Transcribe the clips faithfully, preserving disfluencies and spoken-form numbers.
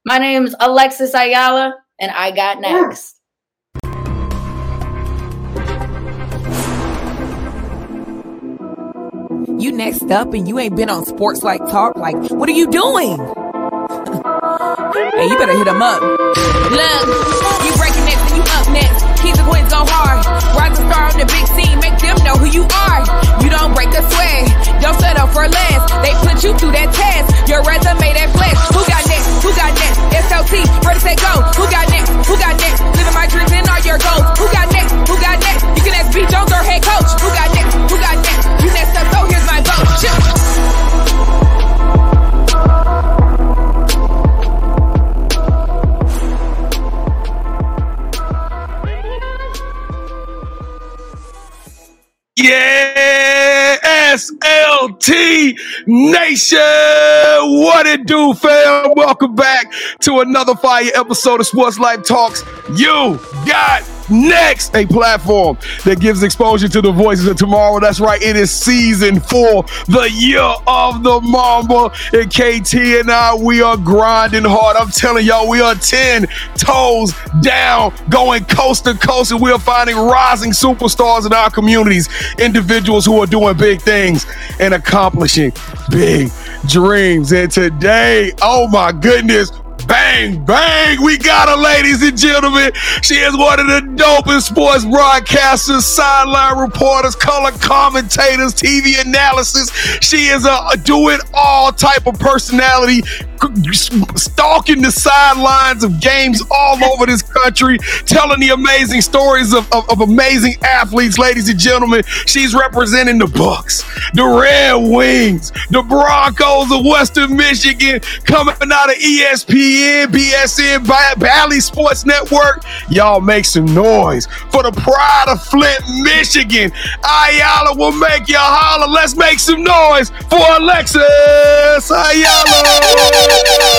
My name is Alexis Ayala, and I got next. You next up and you ain't been on Sports Like Talk. Like, what are you doing? Hey, you better hit them up. Look, you breaking next and you up next. Keep the wins go hard. Rise and star on the big scene. Make them know who you are. You don't break a sweat. Don't settle for less. They put you through that test. Your resume that flesh. Who got next? Who got next? S L T, ready, say go. Who got next? Who got next? Living my dreams and all your goals. Who got next? Who got next? You can ask B. Jones or head coach. Who got next? Who got next? You next up, so here's my vote. Shoot. Yeah, S L T Nation, what it do, fam? Welcome back to another fire episode of Sports Life Talks. You got next, a platform that gives exposure to the voices of tomorrow. That's right, it is season four, the year of the Mamba. And K T and I, we are grinding hard. I'm telling y'all, we are ten toes down, going coast to coast, and we are finding rising superstars in our communities, individuals who are doing big things and accomplishing big dreams. And today, oh my goodness, bang, bang, we got her, ladies and gentlemen. She is one of the dopest sports broadcasters, sideline reporters, color commentators, T V analysis. She is a, a do-it-all type of personality, stalking the sidelines of games all over this country, telling the amazing stories of, of, of amazing athletes, ladies and gentlemen. She's representing the Bucks, the Red Wings, the Broncos of Western Michigan, coming out of E S P N, B S N, Bally Sports Network. Y'all make some noise for the pride of Flint, Michigan. Ayala will make you holler. Let's make some noise for Alexis Ayala.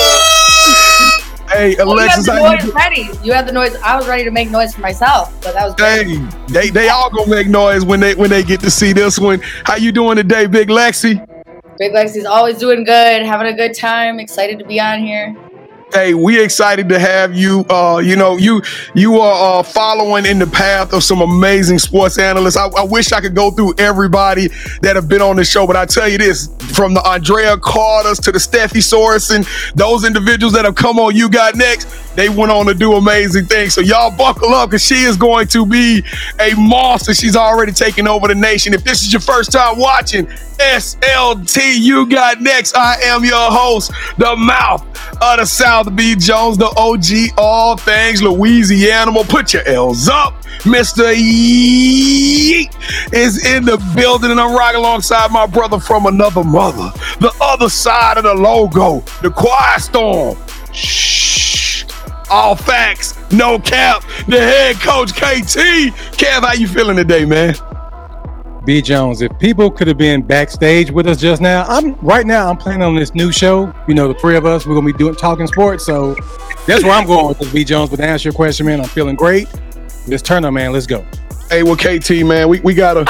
Hey, Alexis, you had the noise ready. You had the noise. I was ready to make noise for myself, but that was great. Hey, they they all gonna make noise when they when they get to see this one. How you doing today, Big Lexi? Big Lexi's always doing good, having a good time. Excited to be on here. Hey, we excited to have you. Uh, you know, you you are uh, following in the path of some amazing sports analysts. I, I wish I could go through everybody that have been on the show, but I tell you this, from the Andrea Carters to the Steffi Sorensen, those individuals that have come on You Got Next, they went on to do amazing things. So y'all buckle up, because she is going to be a monster. She's already taken over the nation. If this is your first time watching S L T You Got Next, I am your host, the mouth of the South, B. Jones, the O G, all things Louisiana. Put your L's up. Mister Yeet is in the building, and I'm riding alongside my brother from another mother, the other side of the logo, the Quiet Storm. Shh. All facts, no cap. The head coach, K T. Kev, how you feeling today, man? B. Jones, if people could have been backstage with us just now, I'm right now I'm playing on this new show. You know, the three of us, we're gonna be doing talking sports. So that's where I'm going with this, B. Jones. But to answer your question, man, I'm feeling great. Let's turn up, man. Let's go. Hey, well, K T, man, we, we gotta we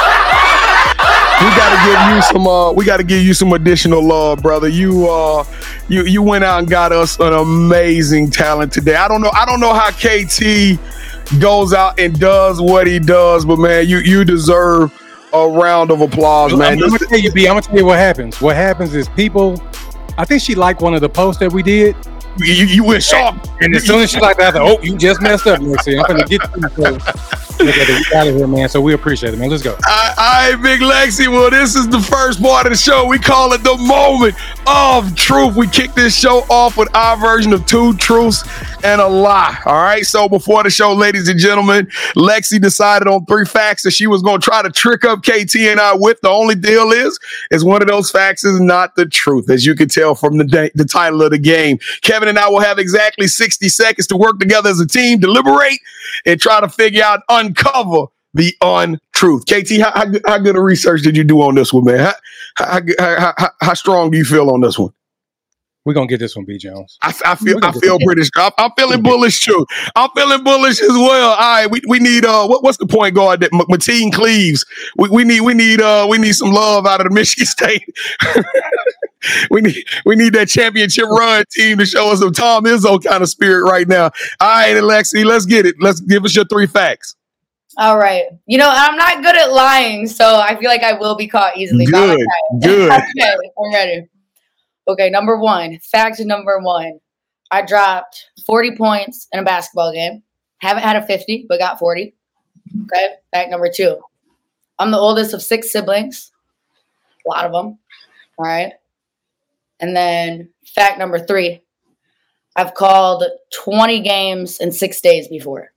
gotta give you some uh we gotta give you some additional love, brother. You uh you you went out and got us an amazing talent today. I don't know, I don't know how K T goes out and does what he does, but man, you you deserve a round of applause, man. I'm, I'm gonna tell you, B. I'm gonna tell you what happens. What happens is people. I think she liked one of the posts that we did. You, you went sharp, and as soon as she liked that, I thought, "Oh, you just messed up." Let's see, I'm gonna get you. So, get out of here, man. So we appreciate it, man. Let's go. All right, Big Lexi. Well, this is the first part of the show. We call it the moment of truth. We kick this show off with our version of two truths and a lie. All right. So before the show, ladies and gentlemen, Lexi decided on three facts that she was going to try to trick up K T and I with. The only deal is, is one of those facts is not the truth, as you can tell from the day, the title of the game. Kevin and I will have exactly sixty seconds to work together as a team, deliberate, and try to figure out, uncover the untruth. K T, how, how, how good a research did you do on this one, man? How, how, how, how, how strong do you feel on this one? We're gonna get this one, B. Jones. I, I feel I feel pretty strong. I'm feeling bullish too. I'm feeling bullish as well. All right, we, we need uh what, what's the point guard that M- Mateen Cleaves? We we need we need uh we need some love out of the Michigan State. We need we need that championship run team to show us some Tom Izzo kind of spirit right now. All right, Alexi, let's get it. Let's give us your three facts. All right. You know, I'm not good at lying, so I feel like I will be caught easily. Good, good. Okay, I'm ready. Okay, number one. Fact number one. I dropped forty points in a basketball game. Haven't had a fifty, but got forty. Okay, fact number two. I'm the oldest of six siblings. A lot of them. All right. And then fact number three. I've called twenty games in six days before.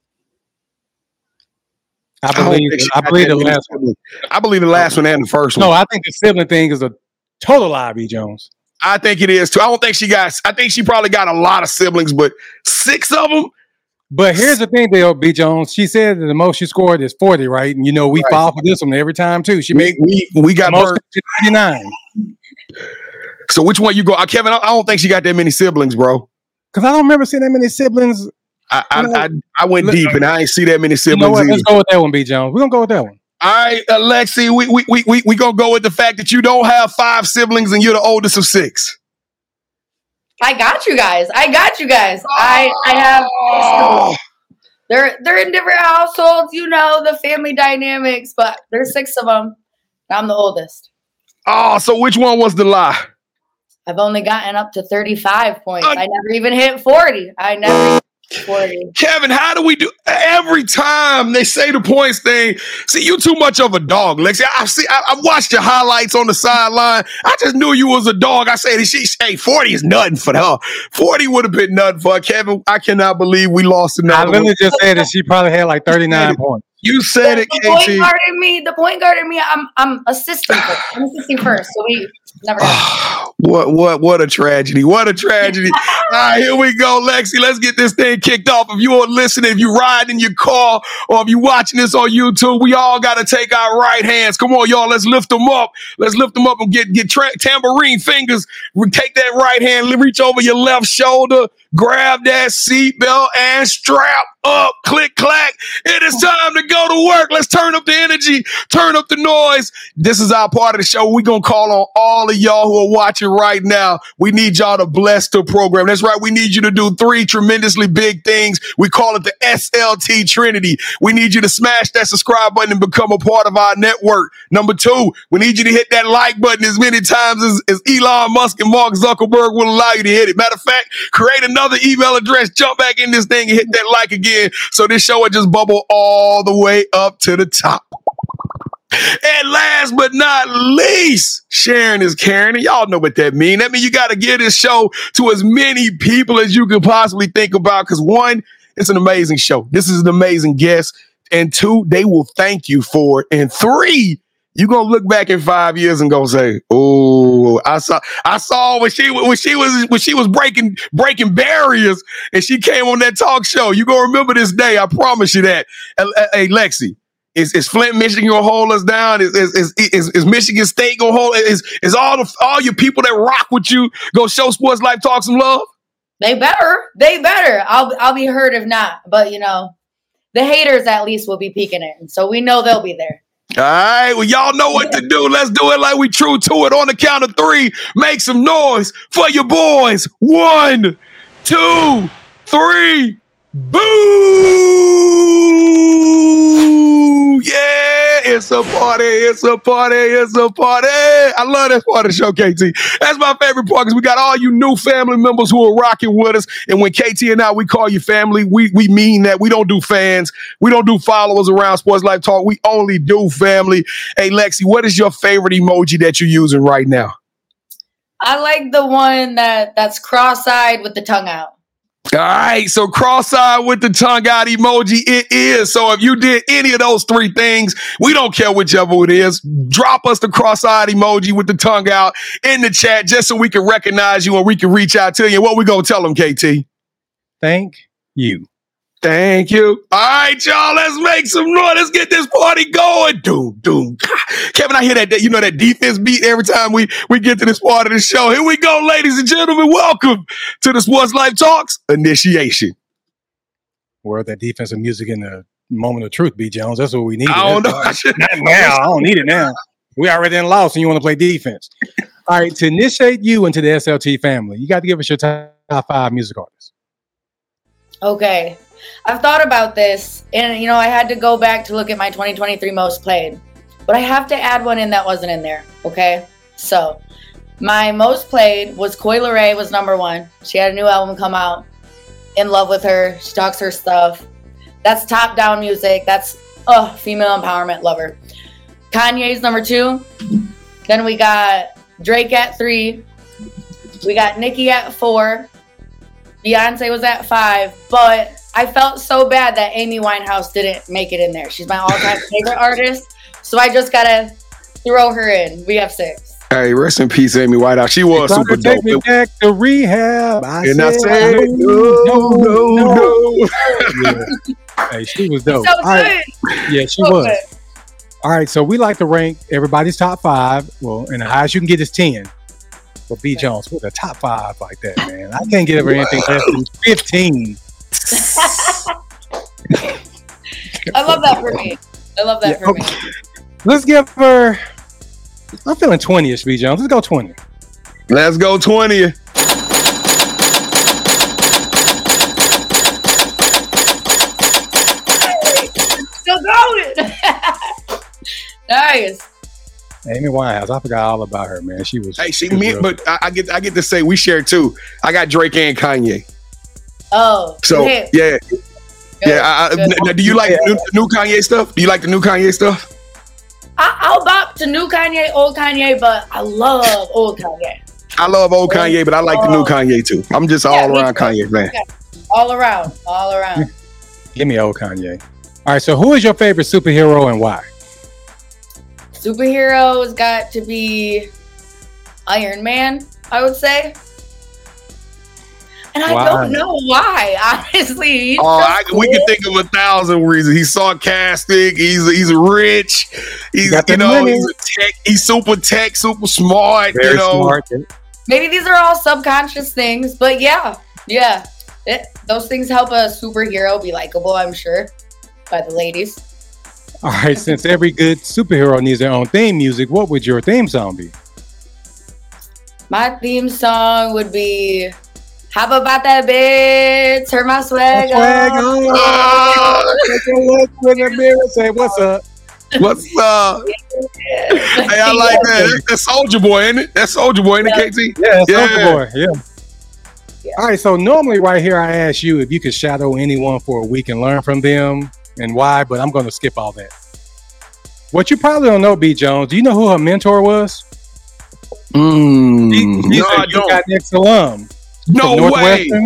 I believe I, I believe the last one. I believe the last one and the first one. No, I think the sibling thing is a total lie, B. Jones. I think it is too. I don't think she got. I think she probably got a lot of siblings, but six of them. But here's the thing, though, B. Jones. She said that the most she scored is forty, right? And you know we right. fall for this one every time too. She made we we got most ninety-nine. So which one you go, uh, Kevin? I don't think she got that many siblings, bro. Because I don't remember seeing that many siblings. I I, I, I went deep and I ain't see that many siblings. You know what? Let's go with that one, B. Jones. We're gonna go with that one. All right, Alexi, we we we we we gonna go with the fact that you don't have five siblings and you're the oldest of six. I got you guys. I got you guys. I I have. Oh. They're they're in different households, you know, the family dynamics, but there's six of them. I'm the oldest. Oh, so which one was the lie? I've only gotten up to thirty-five points. Uh, I never even hit forty. I never hit forty. Kevin, how do we do every time they say the points thing? See, you too much of a dog, Lexi. I see. I, I watched your highlights on the sideline. I just knew you was a dog. I said, she, hey, forty is nothing for her. forty would have been nothing for her. Kevin, I cannot believe we lost another. I literally just said that she probably had like thirty-nine points. You said the, it, the K T. Point guard in me, the point guard in me, I'm I'm assisting first. I'm assisting first. So we never got What what what a tragedy. What a tragedy. All right, here we go, Lexi. Let's get this thing kicked off. If you are listening, if you ride in your car, or if you watching this on YouTube, we all gotta take our right hands. Come on, y'all. Let's lift them up. Let's lift them up and get get tra- tambourine fingers. We take that right hand, reach over your left shoulder, grab that seatbelt and strap up. Click clack. It is time to go to work. Let's turn up the energy, turn up the noise. This is our part of the show. We're gonna call on all of y'all who are watching right now. We need y'all to bless the program. That's right. We need you to do three tremendously big things. We call it the S L T Trinity. We need you to smash that subscribe button and become a part of our network. Number two, we need you to hit that like button as many times as, as Elon Musk and Mark Zuckerberg will allow you to hit it. Matter of fact, create another email address, jump back in this thing and hit that like again. So this show will just bubble all the way up to the top. And last but not least, sharing is caring. And y'all know what that means. That means you got to give this show to as many people as you could possibly think about. Because one, it's an amazing show. This is an amazing guest. And two, they will thank you for it. And three, you're going to look back in five years and go say, oh, I saw I saw when she when she was when she was breaking breaking barriers and she came on that talk show. You're going to remember this day. I promise you that. Hey, Lexi. Is, is Flint, Michigan gonna hold us down? Is is is, is, is Michigan State gonna hold? Is is all the all your people that rock with you go show Sports Life Talk some love? They better. They better. I'll I'll be hurt if not. But you know, the haters at least will be peeking in, so we know they'll be there. All right. Well, y'all know what to do. Let's do it like we true to it. On the count of three, make some noise for your boys. One, two, three. Boo! Yeah, it's a party, it's a party, it's a party. I love that part of the show, K T. That's my favorite part because we got all you new family members who are rocking with us. And when K T and I, we call you family, we, we mean that. We don't do fans. We don't do followers around Sports Life Talk. We only do family. Hey, Lexi, what is your favorite emoji that you're using right now? I like the one that, that's cross-eyed with the tongue out. All right, so cross-eyed with the tongue out emoji, it is. So if you did any of those three things, we don't care whichever it is. Drop us the cross-eyed emoji with the tongue out in the chat just so we can recognize you and we can reach out to you. What we gonna tell them, K T? Thank you. Thank you. All right, y'all, let's make some noise. Let's get this party going. Doom, doom. Kevin, I hear that, you know, that defense beat every time we, we get to this part of the show. Here we go, ladies and gentlemen. Welcome to the Sports Life Talks initiation. Where that defensive music in the moment of truth, B. Jones. That's what we need. I don't know. I Not now. I don't need it now. We already in loss and you want to play defense. All right, to initiate you into the S L T family, you got to give us your top five music artists. Okay. I've thought about this, and, you know, I had to go back to look at my twenty twenty-three most played. But I have to add one in that wasn't in there, okay? So, my most played was Coi Leray was number one. She had a new album come out. In love with her. She talks her stuff. That's top-down music. That's, oh, female empowerment, love her. Kanye's number two. Then we got Drake at three. We got Nicki at four. Beyonce was at five. But I felt so bad that Amy Winehouse didn't make it in there. She's my all-time favorite artist. So I just gotta throw her in. We have six. Hey, rest in peace, Amy Winehouse. She was It's super take dope. me back to rehab. I And I said, said, no, no, no. Yeah. Hey, she was dope. So All right. good. Yeah, she So was. good. All right, so we like to rank everybody's top five. Well, and the highest you can get is ten. But B. Jones, with a top five like that, man, I can't get over anything less than fifteen. I love that for me. I love that Yeah, for okay. me. Let's give her. I'm feeling twenty-ish, B. Jones. Let's go twenty. Let's go twenty. Still going. Nice. Amy Winehouse. I forgot all about her, man. She was. Hey, she was me, real- but I, I get I get to say we share two. I got Drake and Kanye. Oh. So hit. yeah, Good. yeah. I, I, Good. n- do you like the new, the new Kanye stuff? Do you like the new Kanye stuff? I, I'll bop to new Kanye, old Kanye, but I love old Kanye. I love old Kanye, but I like the new Kanye too. I'm just Yeah, all me around too. Kanye fan. Yeah. All around. All around. Give me old Kanye. All right, so who is your favorite superhero and why? Superheroes got to be Iron Man, I would say. And I Why? don't know why, honestly. He's Oh, just I, cool. we can think of a thousand reasons. He's sarcastic. He's he's rich. He's Got the you know money. he's a tech. He's super tech, super smart. Very you know, smart. Maybe these are all subconscious things, but yeah, yeah. It, those things help a superhero be likable, I'm sure, by the ladies. All right, since every good superhero needs their own theme music, what would your theme song be? My theme song would be How About That Bitch? Turn my swag, Swag on. on. Ah, Take a look in the mirror and say, what's up? what's up? Hey, I like that. That's, that's Soldier Boy, ain't it? That's Soldier Boy, ain't it, Yeah. K T? Yeah, Yeah. Soldier Boy. Yeah. Yeah. All right, so normally right here I ask you if you could shadow anyone for a week and learn from them and why, but I'm going to skip all that. What you probably don't know, B. Jones, do you know who her mentor was? Mm, He- he's no, a I don't. UConn alum. No from way. Northwestern.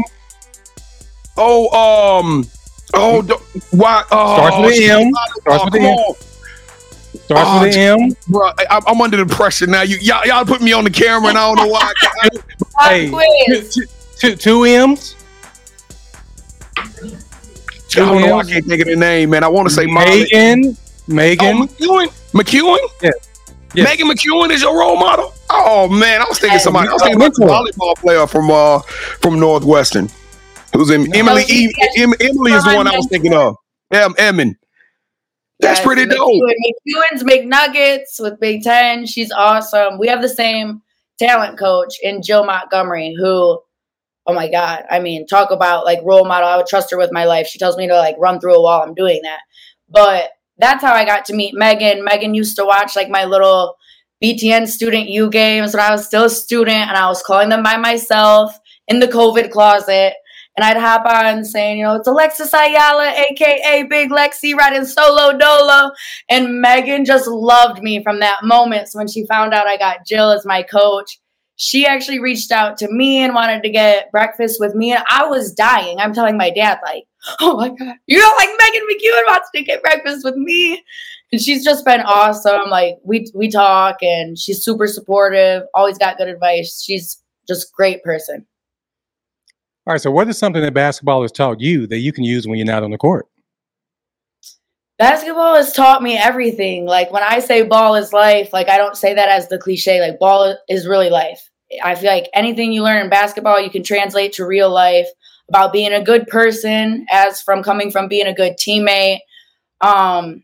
Oh, um, oh, the, why? Oh, Starts with an M. oh, Starts with come an M. on. Starts Oh, with an M. Bro, I, I'm under the pressure now. You y'all, y'all put me on the camera, and I don't know why. I can't- Pop Hey, quiz. two, two, two M's. I don't know. I can't think of the name, man. I want to say Molly. Megan. Oh, Megan. McEwen. McEwen. Yeah. Yeah. Megan McEwen is your role model. Oh man, I was thinking Hey, somebody. I was thinking about the mentor. volleyball player from uh from Northwestern, who's in Emily. she- E- Em- Emily is the one I was thinking of. Yeah, Emin. That's Yes, pretty dope. McEwen. McEwen's McNuggets with Big Ten. She's awesome. We have the same talent coach in Jill Montgomery, who, oh my God, I mean, talk about like role model. I would trust her with my life. She tells me to like run through a wall. I'm doing that. But that's how I got to meet Megan. Megan used to watch like my little B T N student U games when I was still a student, and I was calling them by myself in the COVID closet. And I'd hop on saying, you know, it's Alexis Ayala, a k a. Big Lexi, riding solo dolo. And Megan just loved me from that moment. So when she found out I got Jill as my coach, she actually reached out to me and wanted to get breakfast with me. And I was dying. I'm telling my dad, like, oh my God, you know, like Megan McEwen wants to get breakfast with me. And she's just been awesome. Like, we we talk, and she's super supportive, always got good advice. She's just a great person. All right, so what is something that basketball has taught you that you can use when you're not on the court? Basketball has taught me everything. Like, when I say ball is life, like, I don't say that as the cliche. Like, ball is really life. I feel like anything you learn in basketball, you can translate to real life, about being a good person, as from coming from being a good teammate. Um,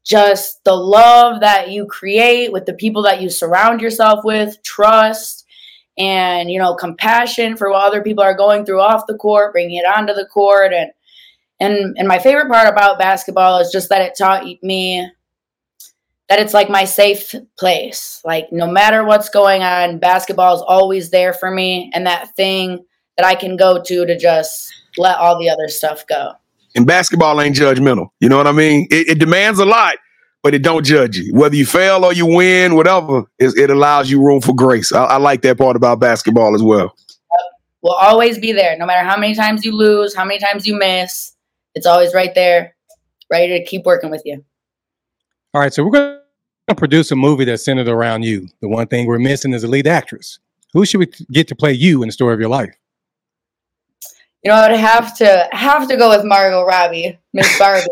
just the love that you create with the people that you surround yourself with, trust, and, you know, compassion for what other people are going through off the court, bringing it onto the court. And, and, and my favorite part about basketball is just that it taught me that it's like my safe place. Like, no matter what's going on, basketball is always there for me, and that thing that I can go to to just let all the other stuff go. And basketball ain't judgmental. You know what I mean? It, it demands a lot, but it don't judge you. Whether you fail or you win, whatever, it, it allows you room for grace. I, I like that part about basketball as well. Will always be there. No matter how many times you lose, how many times you miss, it's always right there, ready to keep working with you. All right, so we're going to produce a movie that's centered around you. The one thing we're missing is a lead actress. Who should we get to play you in the story of your life? You know, I'd have to have to go with Margot Robbie, Miss Barbie.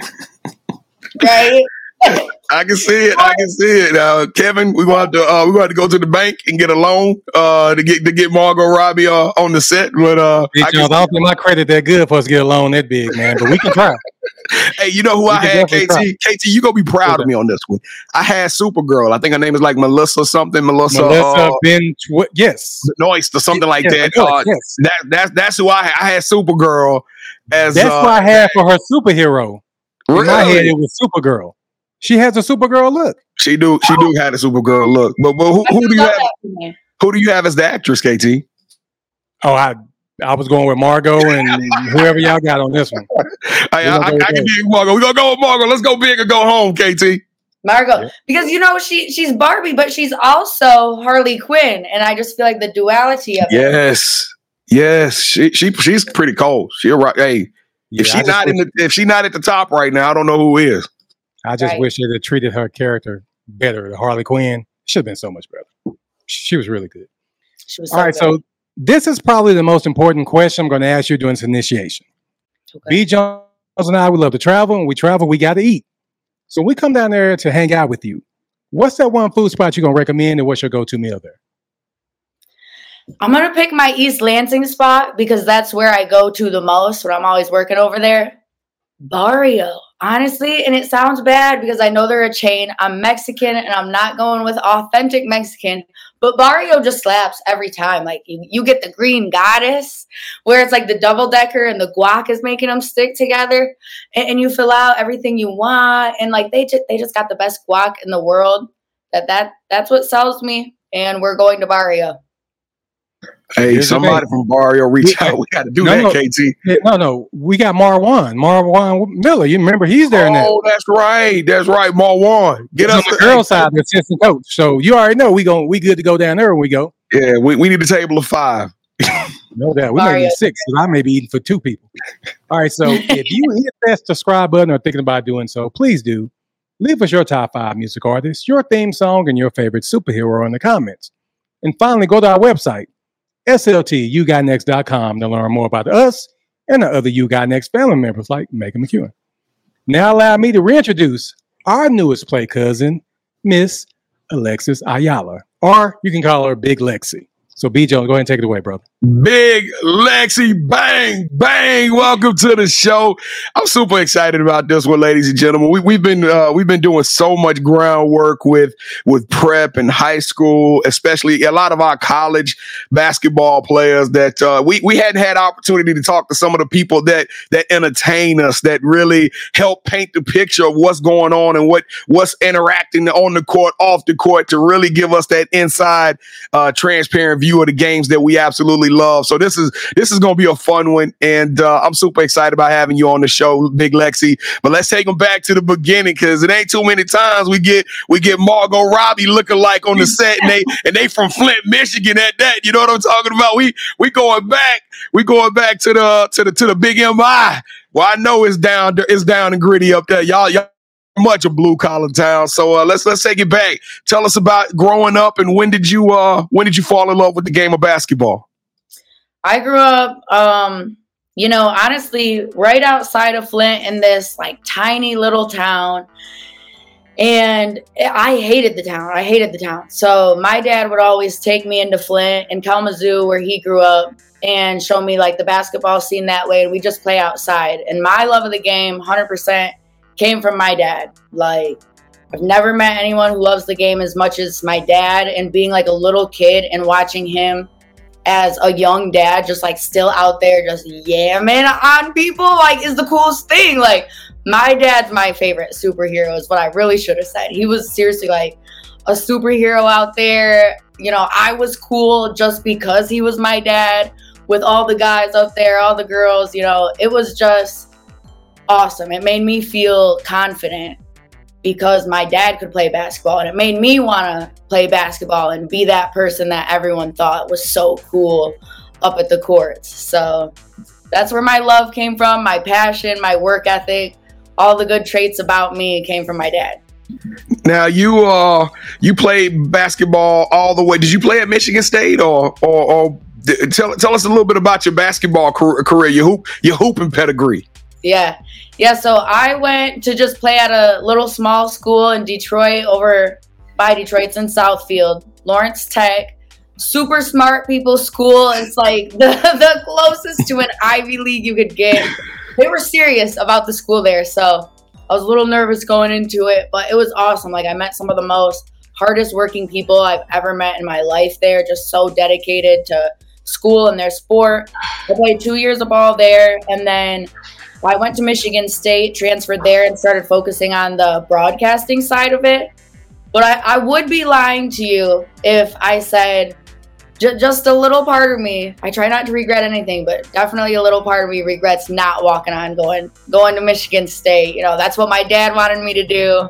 Right? I can see it. I can see it. Uh, Kevin, we want to uh, we want to go to the bank and get a loan uh, to get to get Margot Robbie uh, on the set. But uh, hey, Jones, I, I don't think my credit that good for us to get a loan that big, man. But we can try. Hey, you know who we I had, K T? K T, you gonna be proud okay. of me on this one. I had Supergirl. I think her name is like Melissa something. Melissa, Melissa uh, Ben, Tw- yes, Noist or something like yes, that. Uh, yes. That that's that's who I had. I had Supergirl as. That's uh, what I had for her superhero. Really? In my head, it was Supergirl. She has a Supergirl look. She do. She do have a Supergirl look. But but who, who do you have? Who do you have as the actress, K T? Oh, I I was going with Margot and whoever y'all got on this one. Hey, I, I, I can dig Margot. We're gonna go with Margot. Let's go big or go home, K T. Margot, yeah. Because you know she she's Barbie, but she's also Harley Quinn, and I just feel like the duality of yes. it. Yes, yes, she she she's pretty cold. She right. Hey, yeah, if she's not in the if she's not at the top right now, I don't know who is. I just right. wish they had treated her character better. The Harley Quinn should have been so much better. She was really good. She was All so right, good. so this is probably the most important question I'm going to ask you during this initiation. Okay. B. Jones and I, we love to travel. When we travel, we got to eat. So we come down there to hang out with you. What's that one food spot you're going to recommend, and what's your go-to meal there? I'm going to pick my East Lansing spot because that's where I go to the most when I'm always working over there. Barrio, honestly, and it sounds bad because I know they're a chain. I'm Mexican and I'm not going with authentic Mexican, but Barrio just slaps every time. Like you, you get the green goddess where it's like the double decker and the guac is making them stick together, and, and you fill out everything you want. And like they just they just got the best guac in the world. That that that's what sells me. And we're going to Barrio. Hey, Here's somebody from Barrio reach we, out. We got to do no, that, no, K T. No, no. We got Marwan. Marwan Miller. You remember he's there oh, now. Oh, that's right. That's right. Marwan. Get he's us on the girl side, the assistant coach. So you already know we going we good to go down there when we go. Yeah, we, we need a table of five. No doubt. We may need six, because I may be eating for two people. All right. So if you hit that subscribe button or thinking about doing so, please do. Leave us your top five music artists, your theme song, and your favorite superhero in the comments. And finally, go to our website, S L T U got next dot com, to learn more about us and the other You Got Next family members like Megan McEwen. Now allow me to reintroduce our newest play cousin, Miss Alexis Ayala, or you can call her Big Lexi. So B. Jones, go ahead and take it away, brother. Big Lexi, bang, bang. Welcome to the show. I'm super excited about this one, ladies and gentlemen. We, we've been uh, we've been doing so much groundwork with with prep and high school, especially a lot of our college basketball players that uh, we we hadn't had opportunity to talk to some of the people that that entertain us, that really help paint the picture of what's going on and what what's interacting on the court, off the court, to really give us that inside, uh, transparent view of the games that we absolutely love. So this is this is going to be a fun one, and uh, I'm super excited about having you on the show, Big Lexi. But let's take them back to the beginning, because it ain't too many times we get we get Margot Robbie looking like on the set, and they and they from Flint, Michigan at that. You know what I'm talking about? We we going back, we going back to the to the to the Big M I. Well, I know it's down it's down and gritty up there, y'all. Y'all much a blue collar town. So uh, let's let's take it back. Tell us about growing up, and when did you uh when did you fall in love with the game of basketball? I grew up, um, you know, honestly, right outside of Flint in this like tiny little town. And I hated the town. I hated the town. So my dad would always take me into Flint and Kalamazoo, where he grew up, and show me like the basketball scene that way. And we just play outside. And my love of the game, one hundred percent, came from my dad. Like, I've never met anyone who loves the game as much as my dad, and being like a little kid and watching him as a young dad, just like still out there, just yamming on people, like, is the coolest thing. Like, my dad's my favorite superhero is what I really should have said. He was seriously like a superhero out there. You know, I was cool just because he was my dad, with all the guys up there, all the girls, you know, it was just awesome. It made me feel confident because my dad could play basketball, and it made me want to play basketball and be that person that everyone thought was so cool up at the courts. So that's where my love came from, my passion, my work ethic, all the good traits about me came from my dad. Now you uh you played basketball all the way. Did you play at Michigan State, or or, or tell tell us a little bit about your basketball career, your hoop your hooping pedigree? Yeah. Yeah, so I went to just play at a little small school in Detroit, over by Detroit. It's in Southfield, Lawrence Tech. Super smart people school. It's like the, the closest to an Ivy League you could get. They were serious about the school there, so I was a little nervous going into it, but it was awesome. Like, I met some of the most hardest working people I've ever met in my life there, just so dedicated to school and their sport. I played two years of ball there, and then I went to Michigan State, transferred there, and started focusing on the broadcasting side of it. But I, I would be lying to you if I said j- just a little part of me, I try not to regret anything, but definitely a little part of me regrets not walking on, going going to Michigan State. You know, that's what my dad wanted me to do.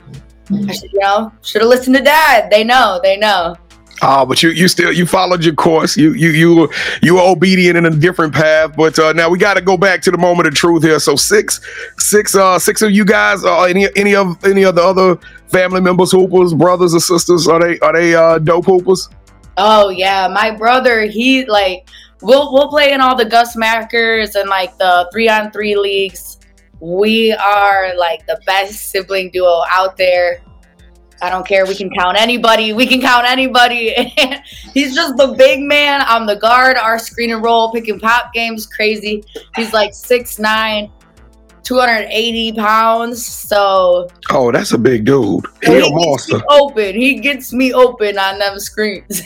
I should, you know, should have listened to dad. They know, they know. Oh, but you you still you followed your course. You you you were you were obedient in a different path. But uh, now we got to go back to the moment of truth here. So six six uh six of you guys, uh, any any of any of the other family members, hoopers, brothers or sisters, are they are they uh, dope hoopers? Oh yeah, my brother, he like we'll we'll play in all the Gus Mackers and like the three on three leagues. We are like the best sibling duo out there. I don't care. We can count anybody. We can count anybody. He's just the big man. I'm the guard. Our screen and roll, pick and pop game's crazy. He's like six nine, two hundred eighty pounds. So. Oh, that's a big dude. He, he a a monster. Open. He gets me open on them screens.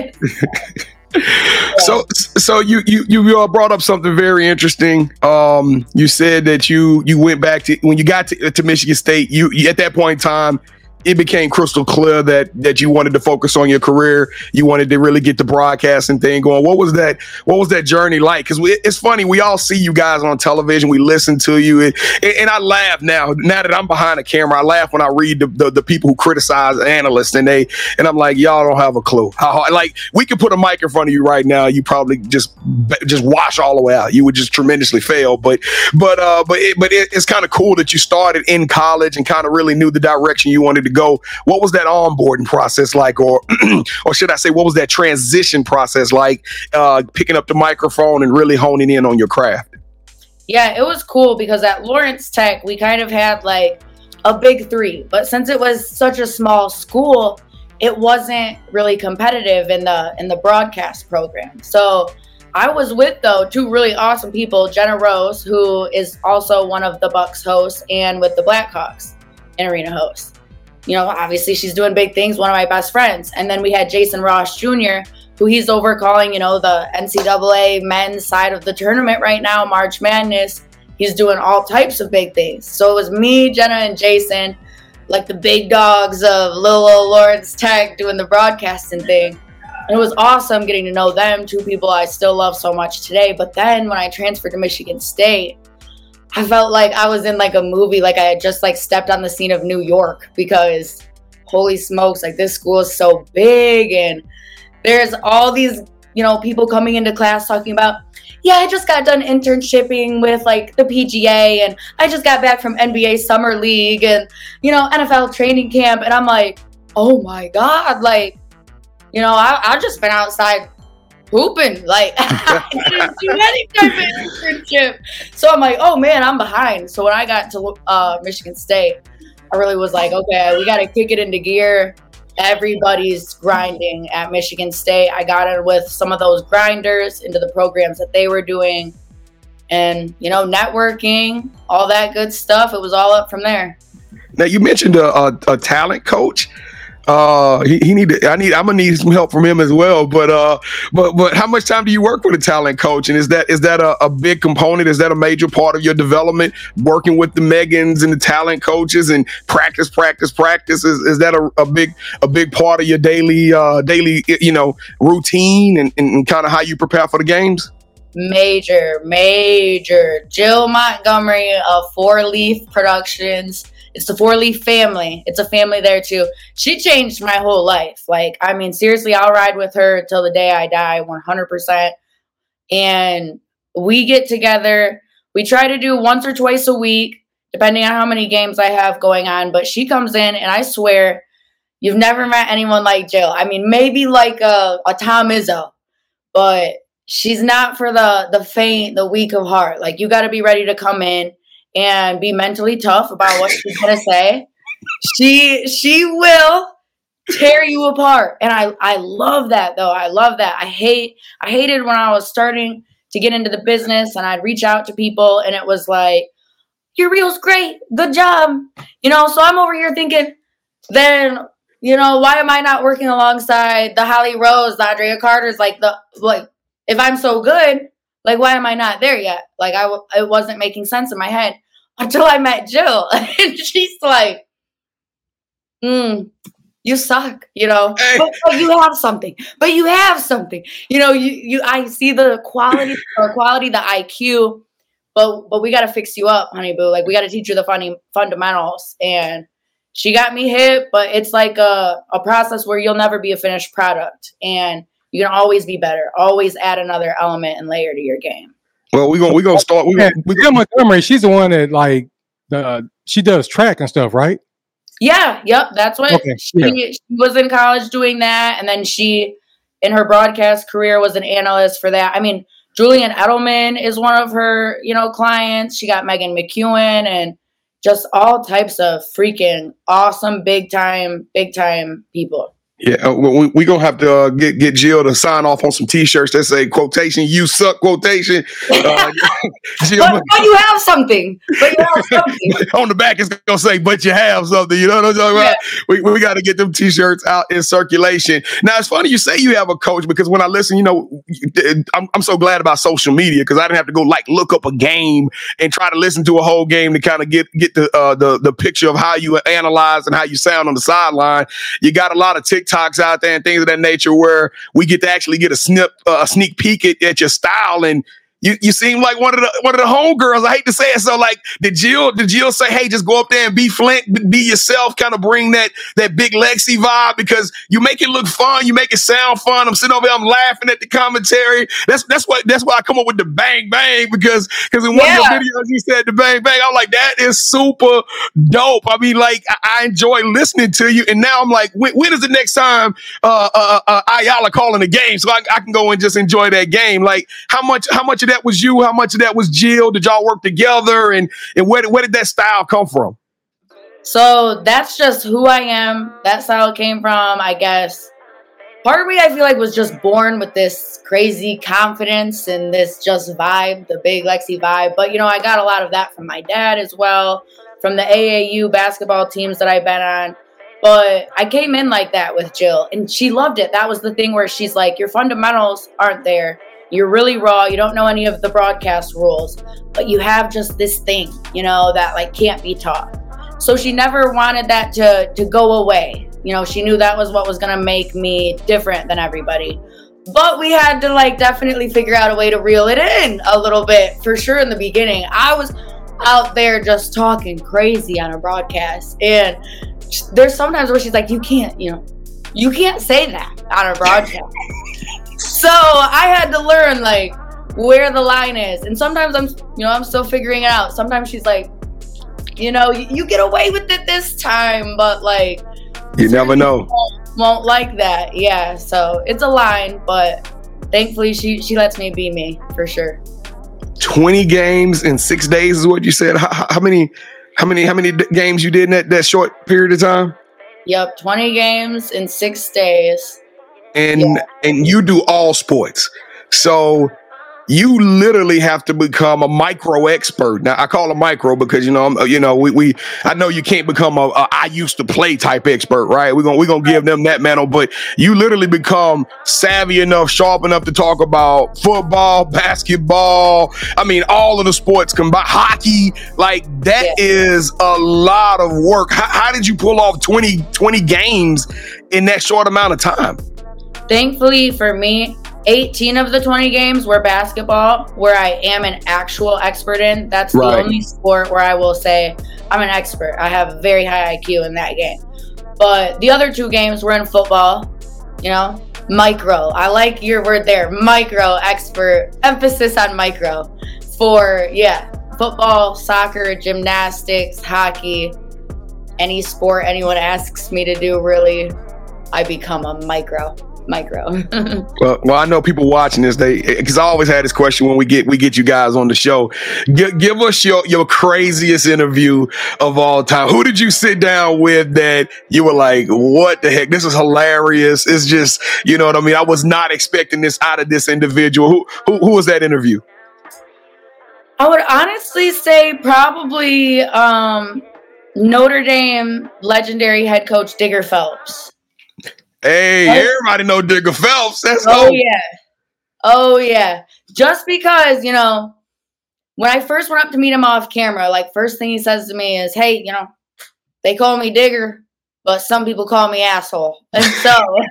So, so you you you uh, brought up something very interesting. Um, you said that you you went back to when you got to, to Michigan State. You, you at that point in time, it became crystal clear that that you wanted to focus on your career. You wanted to really get the broadcasting thing going. What was that? What was that journey like? Because it's funny, we all see you guys on television. We listen to you, and, and I laugh now. Now that I'm behind the camera, I laugh when I read the, the, the people who criticize analysts, and they and I'm like, y'all don't have a clue. How like we could put a mic in front of you right now, you probably just just wash all the way out. You would just tremendously fail. But but uh, but it, but it, it's kind of cool that you started in college and kind of really knew the direction you wanted to go. What was that onboarding process like, or or should I say, what was that transition process like, uh, picking up the microphone and really honing in on your craft? Yeah, it was cool because at Lawrence Tech, we kind of had like a big three, but since it was such a small school, it wasn't really competitive in the in the broadcast program. So I was with, though, two really awesome people, Jenna Rose, who is also one of the Bucks hosts, and with the Blackhawks and arena hosts. You know, obviously she's doing big things, one of my best friends. And then we had Jason Ross Junior, who he's over calling, you know, the N C double A men's side of the tournament right now, March Madness. He's doing all types of big things. So it was me, Jenna, and Jason, like the big dogs of little old Lawrence Tech, doing the broadcasting thing. And it was awesome getting to know them, two people I still love so much today. But then when I transferred to Michigan State, I felt like I was in like a movie, like I had just like stepped on the scene of New York, because holy smokes, like this school is so big, and there's all these, you know, people coming into class talking about, yeah, I just got done internshipping with like the P G A, and I just got back from N B A Summer League, and, you know, N F L training camp. And I'm like, oh my God, like, you know, I, I've just been outside hooping, like I didn't do any type of internship. So I'm like, oh man, I'm behind. So when I got to uh, Michigan State, I really was like, okay, we got to kick it into gear. Everybody's grinding at Michigan State. I got in with some of those grinders into the programs that they were doing. and, you know, networking, all that good stuff. It was all up from there. Now you mentioned a, a, a talent coach. Uh, he, he need. I need. I'm gonna need some help from him as well. But uh, but but how much time do you work with a talent coach? And is that is that a, a big component? Is that a major part of your development? Working with the Megans and the talent coaches and practice, practice, practice. Is is that a, a big a big part of your daily uh daily you know routine and, and, and kind of how you prepare for the games? Major, major. Jill Montgomery of Four Leaf Productions. It's the Four Leaf family. It's a family there too. She changed my whole life. Like, I mean, seriously, I'll ride with her till the day I die, one hundred percent. And we get together. We try to do once or twice a week, depending on how many games I have going on. But she comes in, and I swear, you've never met anyone like Jill. I mean, maybe like a, a Tom Izzo, but she's not for the, the faint, the weak of heart. Like, you got to be ready to come in and be mentally tough about what she's gonna say. She she will tear you apart, and I I love that though. I love that. I hate I hated when I was starting to get into the business, and I'd reach out to people, and it was like, "Your reel's great, good job," you know. So I'm over here thinking, then you know, why am I not working alongside the Holly Rose, the Andrea Carters? Like the like, if I'm so good, like why am I not there yet? Like I w- it wasn't making sense in my head. Until I met Jill, and she's like, mm, you suck, you know, Hey. but, but you have something, but you have something, you know, you, you, I see the quality, the quality, the I Q, but, but we got to fix you up, honey boo. Like we got to teach you the funny fundamentals. And she got me hit, but it's like a, a process where you'll never be a finished product, and you can always be better, always add another element and layer to your game. Well, we're gonna we're gonna start. We're gonna, we Jill Montgomery, she's the one that like uh, she does track and stuff, right? Yeah, yep. That's what Okay, she, yeah. she was in college doing that, and then she, in her broadcast career, was an analyst for that. I mean, Julian Edelman is one of her, you know, clients. She got Megan McEwen and just all types of freaking awesome, big time, big time people. Yeah, we're we gonna have to uh, get get Jill to sign off on some T-shirts that say quotation "You suck" quotation. Uh, Jill, But, but you have something. But you have something. on the back it's gonna say "But you have something." You know what I'm talking about? Yeah. We we got to get them T-shirts out in circulation. Now it's funny you say you have a coach, because when I listen, you know, I'm I'm so glad about social media, because I didn't have to go like look up a game and try to listen to a whole game to kind of get get the uh, the the picture of how you analyze and how you sound on the sideline. You got a lot of TikToks out there and things of that nature where we get to actually get a snip, uh, a sneak peek at, at your style, and you you seem like one of the one of the homegirls. I hate to say it. So like, did Jill did Jill say, hey, just go up there and be Flint, be yourself, kind of bring that that big Lexi vibe, because you make it look fun, you make it sound fun. I'm sitting over here, I'm laughing at the commentary. That's that's what that's why I come up with the bang bang, because because in one Yeah. of your videos you said the bang bang. I'm like, that is super dope. I mean, like I, I enjoy listening to you, and now I'm like, when, when is the next time uh, uh, uh, Ayala calling a game so I, I can go and just enjoy that game? Like how much how much of that was you? How much of that was Jill? Did y'all work together? And and where, where did that style come from? So that's just who I am. That's how it came from, I guess. Part of me, I feel like, was just born with this crazy confidence and this just vibe, the big Lexi vibe. But, you know, I got a lot of that from my dad as well, from the A A U basketball teams that I've been on. But I came in like that with Jill, and she loved it. That was the thing where she's like, your fundamentals aren't there. You're really raw. You don't know any of the broadcast rules, but you have just this thing, you know, that like can't be taught. So she never wanted that to, to go away. You know, she knew that was what was going to make me different than everybody. But we had to like definitely figure out a way to reel it in a little bit, for sure. In the beginning, I was out there just talking crazy on a broadcast. And there's sometimes where she's like, you can't, you know, you can't say that on a broadcast. So I had to learn like where the line is. And sometimes I'm, you know, I'm still figuring it out. Sometimes she's like, you know, you, you get away with it this time, but like, You never know. Won't, won't like that. Yeah. So it's a line, but thankfully she, she lets me be me, for sure. twenty games in six days is what you said. How, how many, how many, how many d- games you did in that, that short period of time? Yep. twenty games in six days. And Yeah. and you do all sports. So you literally have to become a micro expert. Now I call it micro because, you know, I'm, you know, we, we, I know you can't become a, a I used to play type expert, right? We're going to, we're going to give them that mantle, but you literally become savvy enough, sharp enough to talk about football, basketball. I mean, all of the sports combined, hockey, like that yeah. is a lot of work. How, how did you pull off twenty, twenty games in that short amount of time? Thankfully for me, eighteen of the twenty games were basketball, where I am an actual expert in. That's right. The only sport where I will say I'm an expert. I have a very high I Q in that game. But the other two games were in football, you know, micro. I like your word there, micro expert, emphasis on micro for, yeah, football, soccer, gymnastics, hockey, any sport anyone asks me to do, really, I become a micro. Micro. well, well, I know people watching this. They because I always had this question when we get we get you guys on the show. G- give us your your craziest interview of all time. Who did you sit down with that you were like, "What the heck? This is hilarious." It's just, you know what I mean. I was not expecting this out of this individual. Who who who was that interview? I would honestly say probably um, Notre Dame legendary head coach Digger Phelps. Hey, oh. Everybody know Digger Phelps. That's oh dope. yeah, oh yeah. Just because, you know, when I first went up to meet him off camera, like first thing he says to me is, "Hey, you know, they call me Digger, but some people call me asshole." And so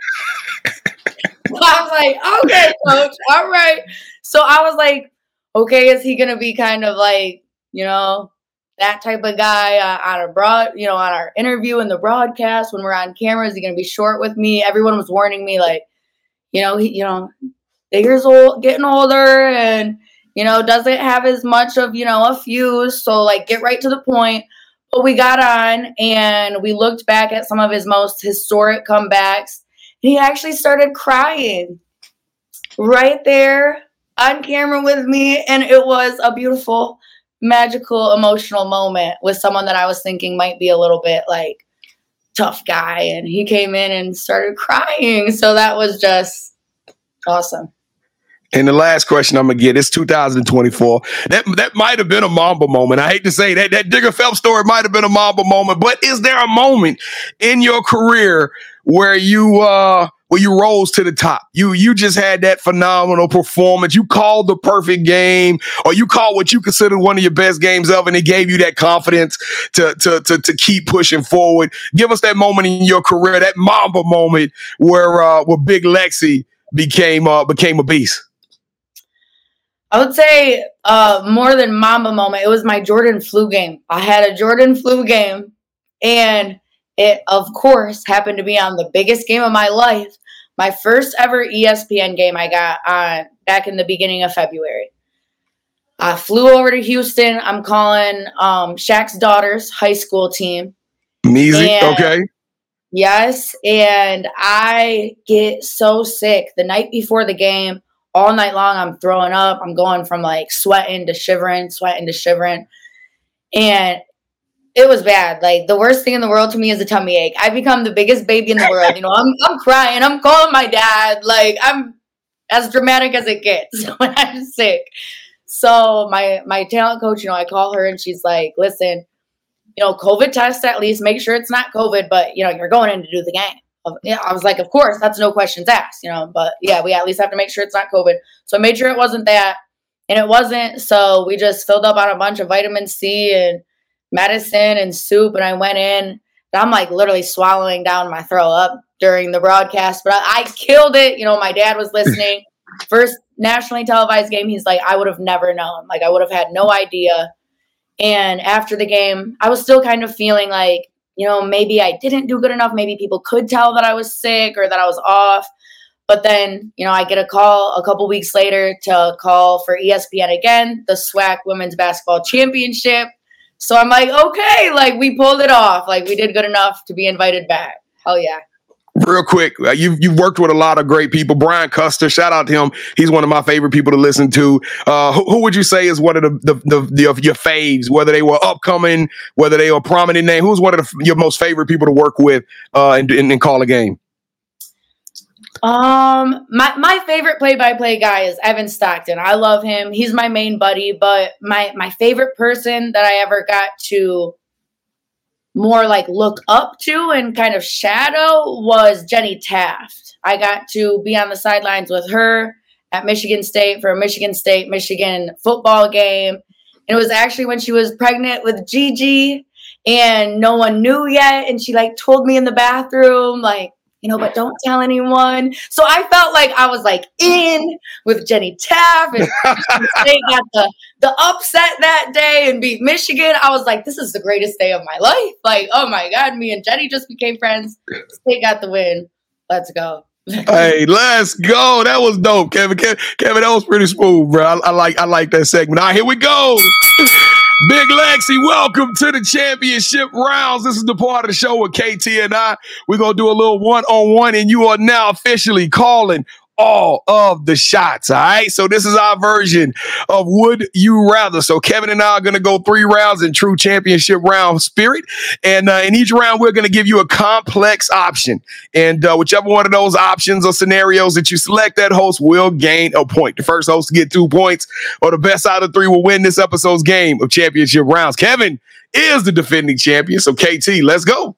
I was like, "Okay, coach, all right." So I was like, "Okay, is he gonna be kind of like, you know, that type of guy uh, on a broad, you know, on our interview in the broadcast when we're on camera? Is he going to be short with me?" Everyone was warning me, like, you know, he, you know, Digger's old, getting older, and you know, doesn't have as much of, you know, a fuse. So like, get right to the point. But we got on and we looked back at some of his most historic comebacks. And he actually started crying right there on camera with me, and it was a beautiful, magical, emotional moment with someone that I was thinking might be a little bit like tough guy, and he came in and started crying. So that was just awesome. And the last question I'm gonna get is two thousand twenty-four. That that might have been a Mamba moment. I hate to say that that Digger Phelps story might have been a Mamba moment, but is there a moment in your career where you uh where you rose to the top? You you just had that phenomenal performance. You called the perfect game, or you called what you considered one of your best games of, and it gave you that confidence to to to, to keep pushing forward. Give us that moment in your career, that Mamba moment where uh, where Big Lexi became uh, became a beast. I would say uh, more than Mamba moment, it was my Jordan flu game. I had a Jordan flu game, and it, of course, happened to be on the biggest game of my life. My first ever E S P N game I got on back in the beginning of February. I flew over to Houston. I'm calling um, Shaq's daughter's high school team. Easy, okay. Yes, and I get so sick the night before the game. All night long, I'm throwing up. I'm going from like sweating to shivering, sweating to shivering. And it was bad. Like the worst thing in the world to me is a tummy ache. I become the biggest baby in the world. You know, I'm I'm crying. I'm calling my dad. Like I'm as dramatic as it gets when I'm sick. So my my talent coach, you know, I call her and she's like, "Listen, you know, COVID test at least. Make sure it's not COVID, but you know, you're going in to do the game." Yeah, I was like, "Of course, that's no questions asked," you know, but yeah, we at least have to make sure it's not COVID. So I made sure it wasn't that, and it wasn't. So we just filled up on a bunch of vitamin C and medicine and soup, and I went in, and I'm like literally swallowing down my throw up during the broadcast, but I, I killed it. You know, my dad was listening. First nationally televised game, he's like, "I would have never known. Like, I would have had no idea." And after the game, I was still kind of feeling like, you know, maybe I didn't do good enough. Maybe people could tell that I was sick or that I was off. But then, you know, I get a call a couple weeks later to call for E S P N again, the SWAC Women's Basketball Championship. So I'm like, okay, like we pulled it off. Like we did good enough to be invited back. Hell yeah. Real quick, uh, you've, you've worked with a lot of great people. Brian Custer, shout out to him. He's one of my favorite people to listen to. Uh, who, who would you say is one of the, the, the, the of your faves, whether they were upcoming, whether they were a prominent name? Who's one of the, your most favorite people to work with uh, and, and, and call a game? Um, my, my favorite play-by-play guy is Evan Stockton. I love him. He's my main buddy, but my, my favorite person that I ever got to more like look up to and kind of shadow was Jenny Taft. I got to be on the sidelines with her at Michigan State for a Michigan State, Michigan football game. And it was actually when she was pregnant with Gigi and no one knew yet. And she like told me in the bathroom, like, you know, but don't tell anyone. So I felt like I was like in with Jenny Taft and they got the, the upset that day and beat Michigan. I was like, this is the greatest day of my life. Like, oh my God, me and Jenny just became friends. State got the win. Let's go. Hey, let's go. That was dope, Kevin. Kevin, Kevin that was pretty smooth, bro. I, I like I like that segment. All right, here we go. Big Lexi, welcome to the championship rounds. This is the part of the show with K T and I. We're going to do a little one-on-one, and you are now officially calling all of the shots, all right? So this is our version of Would You Rather. So Kevin and I are going to go three rounds in true championship round spirit. And uh, in each round, we're going to give you a complex option. And uh, whichever one of those options or scenarios that you select, that host will gain a point. The first host to get two points or the best out of three will win this episode's game of championship rounds. Kevin is the defending champion. So K T, let's go.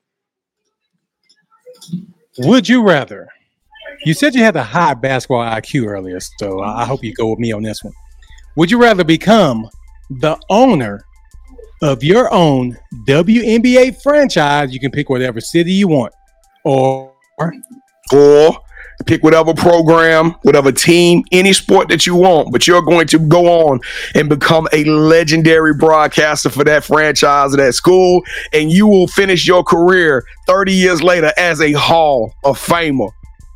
Would you rather? You said you had a high basketball I Q earlier, so I hope you go with me on this one. Would you rather become the owner of your own W N B A franchise? You can pick whatever city you want, or or pick whatever program, whatever team, any sport that you want, but you're going to go on and become a legendary broadcaster for that franchise or that school, and you will finish your career thirty years later as a Hall of Famer.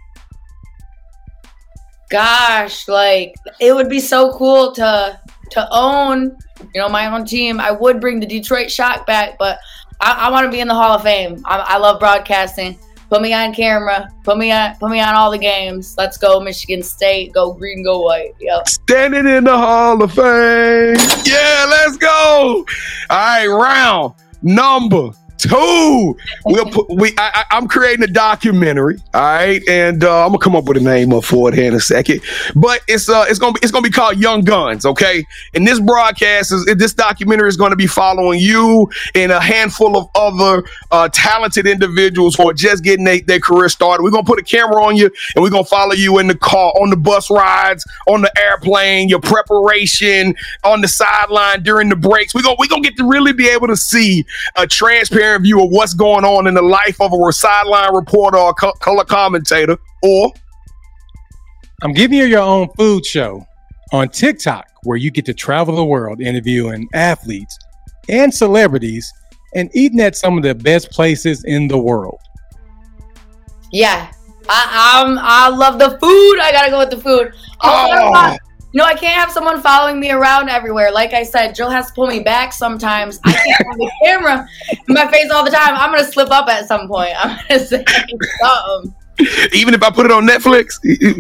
Gosh, like it would be so cool to to own, you know, my own team. I would bring the Detroit Shock back, but I, I want to be in the Hall of Fame. I, I love broadcasting. Put me on camera. Put me on. Put me on all the games. Let's go, Michigan State. Go green. Go white. Yep. Standing in the Hall of Fame. Yeah, let's go. All right, round number two. We'll put. We. I, I, I'm creating a documentary. All right, and uh, I'm gonna come up with a name up for it here in a second. But it's uh, it's gonna be it's gonna be called Young Guns. Okay, and this broadcast is this documentary is going to be following you and a handful of other uh, talented individuals who are just getting they, their career started. We're gonna put a camera on you, and we're gonna follow you in the car, on the bus rides, on the airplane, your preparation, on the sideline during the breaks. We're gonna we're gonna get to really be able to see a transparent view of what's going on in the life of a sideline reporter or co- color commentator. Or I'm giving you your own food show on TikTok where you get to travel the world interviewing athletes and celebrities and eating at some of the best places in the world. Yeah, I um, I love the food. I gotta go with the food. Oh. No, I can't have someone following me around everywhere. Like I said, Jill has to pull me back sometimes. I can't have the camera in my face all the time. I'm going to slip up at some point. I'm going to say something. Even if I put it on Netflix?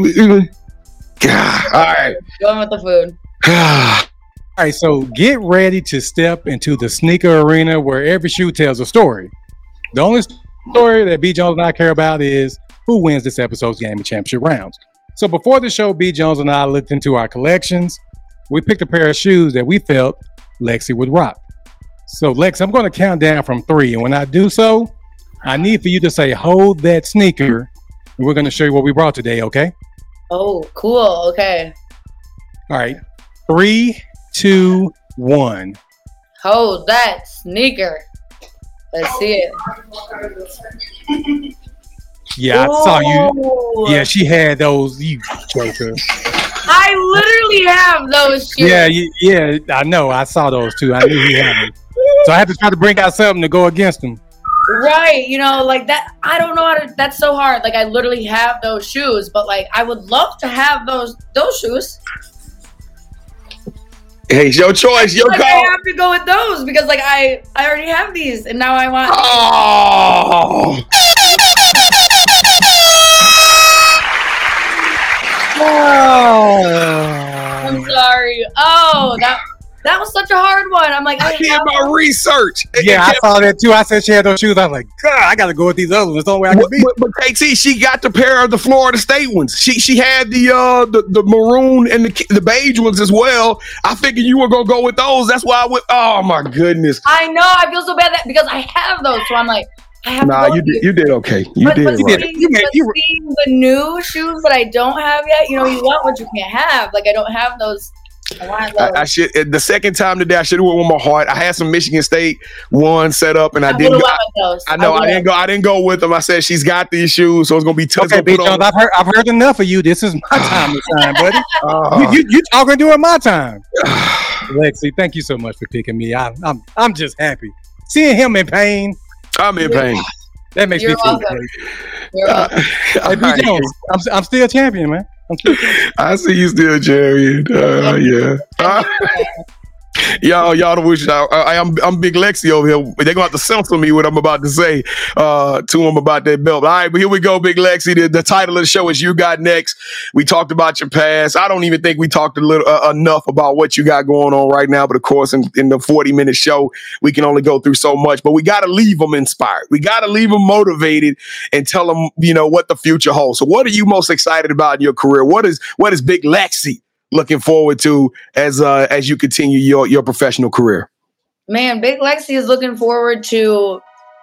God, all right. Going with the food. All right, so get ready to step into the sneaker arena where every shoe tells a story. The only story that B. Jones and I care about is who wins this episode's game of championship rounds. So before the show, B. Jones and I looked into our collections. We picked a pair of shoes that we felt Lexi would rock. So Lex, I'm going to count down from three. And when I do so, I need for you to say, hold that sneaker. And we're going to show you what we brought today, okay? Oh, cool. Okay. All right. Three, two, one. Hold that sneaker. Let's see it. Yeah, I Ooh. saw you. Yeah, she had those. You joker. I literally have those shoes. Yeah, yeah, I know. I saw those too. I knew he had them. So I had to try to bring out something to go against them. Right, you know, like that. I don't know how to. That's so hard. Like I literally have those shoes, but like I would love to have those those shoes. Hey, it's your choice, your like call. I have to go with those because like I I already have these, and now I want. Oh. Oh, I'm sorry. Oh, that That was such a hard one. I'm like, I, I did my research. Yeah, I saw that too. I said she had those shoes. I was like, God, I got to go with these other ones. That's the only way I can be. But, but K T, she got the pair of the Florida State ones. She she had the uh the, the maroon and the the beige ones as well. I figured you were gonna go with those. That's why I went. Oh my goodness. I know. I feel so bad that because I have those, so I'm like, I have. Nah, you did. You did okay. You but, did. But Right. seeing, You made- but you- seeing the new shoes that I don't have yet, you know, you want what you can't have. Like I don't have those. I want those. I, I should. The second time today, I should have went with my heart. I had some Michigan State one set up, and I, I didn't. would've Go, went with those. I know. I, would've. didn't go. I didn't go with them. I said she's got these shoes, so it's gonna be tough. Okay, to B. put Jones, on. I've heard, I've heard enough of you. This is my time to shine, buddy. Uh, you, you, you talking during my time. Lexi, thank you so much for picking me. I, I'm I'm just happy seeing him in pain. I'm in pain. That makes You're me feel welcome. great. You're welcome. Hey, B. Jones, I'm I'm still a champion, man. I'm still a champion. I see you still, Jerry. Uh, yeah. Uh, y'all, y'all don't wish. I, I, I'm, I'm Big Lexi over here. They're gonna have to censor me what I'm about to say uh, to them about that belt. All right, but here we go, Big Lexi. The, the title of the show is "You Got Next." We talked about your past. I don't even think we talked a little uh, enough about what you got going on right now. But of course, in, in the forty minute show, we can only go through so much. But we got to leave them inspired. We got to leave them motivated and tell them, you know, what the future holds. So, what are you most excited about in your career? What is what is Big Lexi looking forward to as uh, as you continue your, your professional career? Man, Big Lexi is looking forward to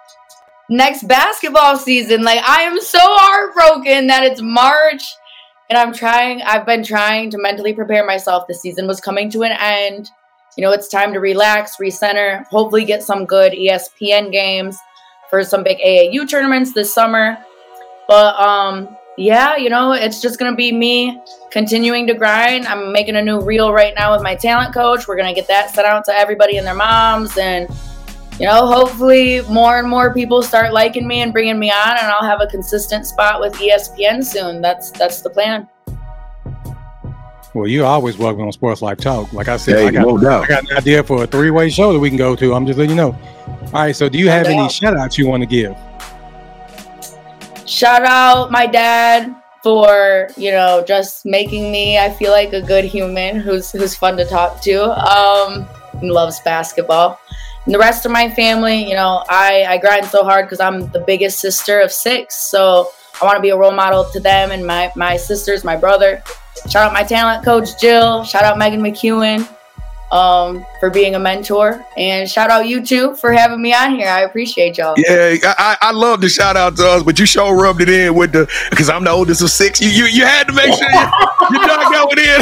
next basketball season. Like I am so heartbroken that it's March and I'm trying, I've been trying to mentally prepare myself. The season was coming to an end. You know, it's time to relax, recenter, hopefully get some good E S P N games for some big A A U tournaments this summer. But um, yeah, you know, it's just going to be me continuing to grind. I'm making a new reel right now with my talent coach. We're going to get that sent out to everybody and their moms. And, you know, hopefully more and more people start liking me and bringing me on, and I'll have a consistent spot with E S P N soon. That's that's the plan. Well, you're always welcome on Sports Life Talk. Like I said, Hey, I, got, no doubt. I got an idea for a three-way show that we can go to. I'm just letting you know. All right, so do you No have any doubt. shout-outs you want to give? Shout out my dad for, you know, just making me, I feel like, a good human who's who's fun to talk to, um, and loves basketball. And the rest of my family, you know, I, I grind so hard because I'm the biggest sister of six. So I want to be a role model to them and my, my sisters, my brother. Shout out my talent coach, Jill. Shout out Megan McEwen um, for being a mentor. And shout out you two for having me on here. I appreciate y'all. Yeah, I, I love the shout out to us, but you sure rubbed it in with the, because I'm the oldest of six. You you, you had to make sure you, you dug that one in.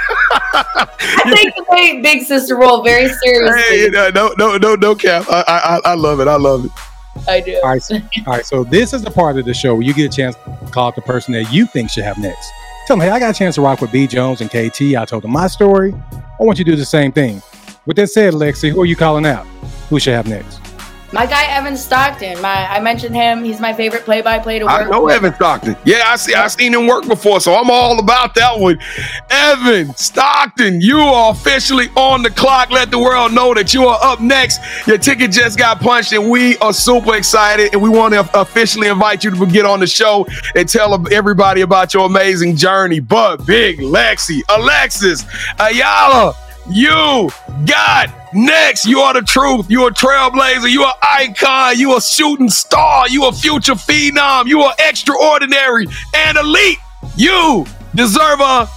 I take the big, big sister role very seriously. Hey, no, no, no, no, no cap. I, I, I love it. I love it. I do. All right, so, all right. So this is the part of the show where you get a chance to call out the person that you think should have next. Tell them, hey, I got a chance to rock with B. Jones and K T. I told them my story. I want you to do the same thing. With that said, Lexi, who are you calling out? Who should have next? My guy Evan Stockton. My I mentioned him. He's my favorite play-by-play to work. I know with. Evan Stockton. Yeah, I see. I seen him work before, so I'm all about that one. Evan Stockton, you are officially on the clock. Let the world know that you are up next. Your ticket just got punched, and we are super excited. And we want to officially invite you to get on the show and tell everybody about your amazing journey. But Big Lexi, Alexis, Ayala, you got next. You are the truth. You are a trailblazer. You are icon. You are a shooting star. You are future phenom. You are extraordinary and elite. You deserve a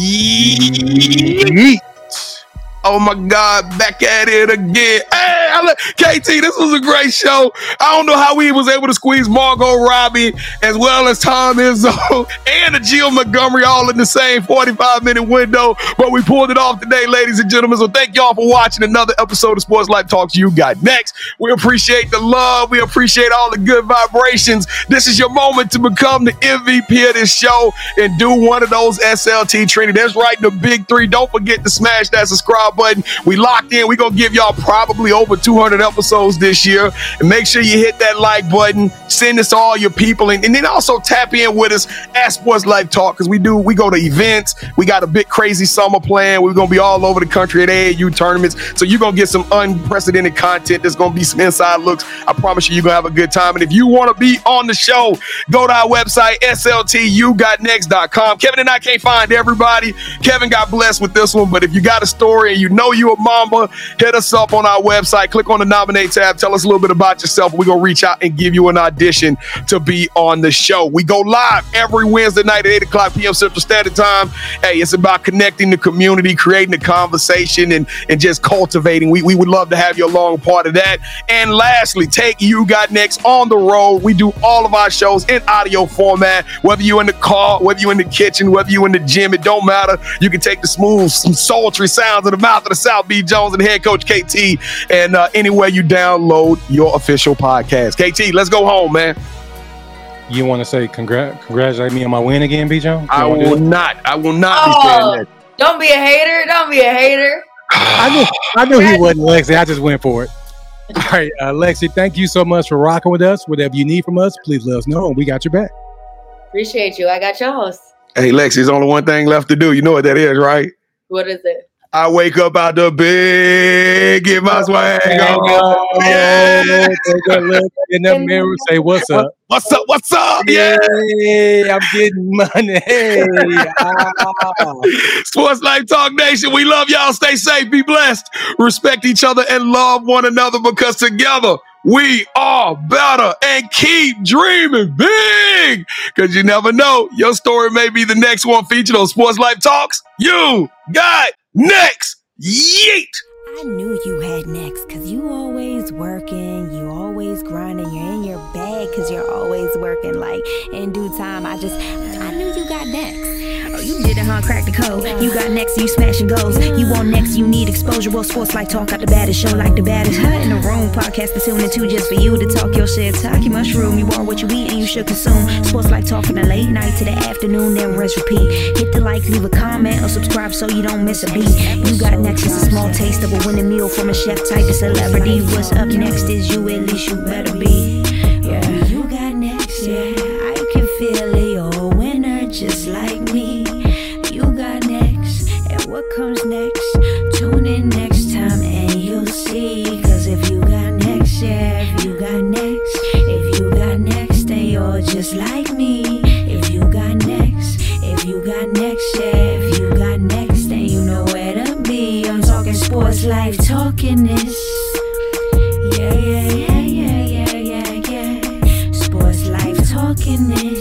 yeet. Oh my God, back at it again. Hey, I look, K T, this was a great show. I don't know how we was able to squeeze Margot Robbie as well as Tom Izzo and a Jill Montgomery all in the same forty-five minute window, but we pulled it off today, ladies and gentlemen. So thank y'all for watching another episode of Sports Life Talks You Got Next. We appreciate the love. We appreciate all the good vibrations. This is your moment to become the M V P of this show and do one of those S L T training. That's right, the big three. Don't forget to smash that subscribe button. We locked in. We gonna give y'all probably over two two hundred episodes this year. And make sure you hit that like button. Send this to all your people. And, and then also tap in with us at Sports Life Talk, because we do, we go to events. We got a big crazy summer plan. We're going to be all over the country at A A U tournaments. So you're going to get some unprecedented content. There's going to be some inside looks. I promise you, you're going to have a good time. And if you want to be on the show, go to our website, S L T U got next dot com. Kevin and I can't find everybody. Kevin got blessed with this one, but if you got a story and you know you a mamba, hit us up on our website. Click on the nominate tab. Tell us a little bit about yourself. We're going to reach out and give you an audition to be on the show. We go live every Wednesday night at eight o'clock p.m. Central Standard Time. Hey, it's about connecting the community, creating a conversation, and, and just cultivating. We, we would love to have you along part of that. And lastly, take You Got Next on the road. We do all of our shows in audio format, whether you're in the car, whether you're in the kitchen, whether you're in the gym, it don't matter. You can take the smooth, some sultry sounds of the mouth of the South, B. Jones and head coach K T, and uh, anywhere you download your official podcast. K T, let's go home, man. You want to say congr- congratulate me on my win again, B. Jones? I will not. I will not oh, be saying that. Don't be a hater. Don't be a hater. I knew, I knew he wasn't, Lexi. I just went for it. All right, uh, Lexi, thank you so much for rocking with us. Whatever you need from us, please let us know, and we got your back. Appreciate you. I got yours. Hey, Lexi, there's only one thing left to do. You know what that is, right? What is it? I wake up out the bed, get my swag on. Yeah. Take a look in the mirror, say, what's up? What's up? What's up? Yeah, yeah, I'm getting money. Hey, ah. Sports Life Talk Nation, we love y'all. Stay safe, be blessed, respect each other, and love one another, because together we are better. And keep dreaming big, because you never know, your story may be the next one featured on Sports Life Talks. You got next. Yeet. I knew you had next, cause you always working, you always grinding, you're in your bag cause you're always working. Like in due time, I just, I knew you got next. Oh, you did it, huh? Crack the code. You got next, you smashing goals. You want next, you need exposure. Well, Sports Life Talk got the baddest show, like the baddest hut in the room. Podcast to tune into just for you to talk your shit. Talk your mushroom. You are what you eat and you should consume. Sports Life Talk from the late night to the afternoon, then rest repeat. Hit the like, leave a comment, or subscribe so you don't miss a beat. You got next is a small taste of a winning meal from a chef type of celebrity. What's up next is you, at least you better be. Yeah, you got next, yeah. I can feel it, you're a winner just like me. You got next, and what comes next? Tune in next time and you'll see. Cause if you got next, yeah, if you got next, if you got next, then you're just like me. If you got next, if you got next, yeah, if you got next, then you know where to be. I'm talking Sports Life, talking this. Yeah, yeah, yeah, yeah, yeah, yeah, yeah. Sports Life, talking this.